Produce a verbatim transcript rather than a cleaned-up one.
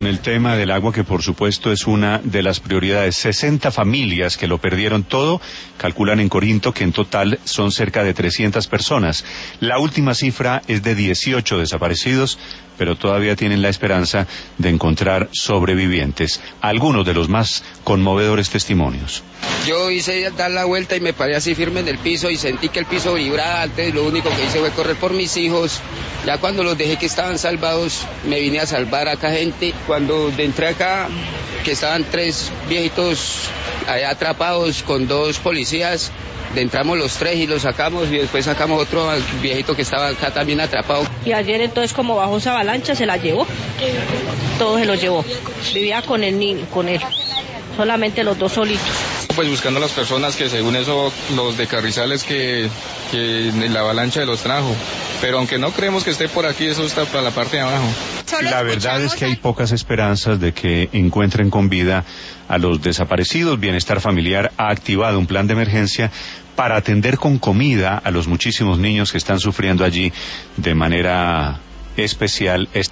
el tema del agua, que por supuesto es una de las prioridades. sesenta familias que lo perdieron todo, calculan en Corinto que en total son cerca de trescientas personas. La última cifra es de dieciocho desaparecidos, pero todavía tienen la esperanza de encontrar sobrevivientes. Algunos de los más conmovedores testimonios. Yo hice dar la vuelta y me paré así firme en el piso y sentí que el piso vibraba. Antes lo único que hice fue correr por mis hijos. Ya cuando los dejé que estaban salvados, me vine a salvar acá gente. Cuando entré acá, que estaban tres viejitos allá atrapados con dos policías, entramos los tres y los sacamos, y después sacamos otro viejito que estaba acá también atrapado. Y ayer entonces, como bajó esa avalancha, se la llevó, todo se lo llevó. Vivía con el niño, con él, solamente los dos solitos. Pues buscando a las personas que según eso, los de Carrizales que, que la avalancha los trajo, pero aunque no creemos que esté por aquí, eso está para la parte de abajo. La verdad es que hay pocas esperanzas de que encuentren con vida a los desaparecidos. Bienestar Familiar ha activado un plan de emergencia para atender con comida a los muchísimos niños que están sufriendo allí de manera especial esta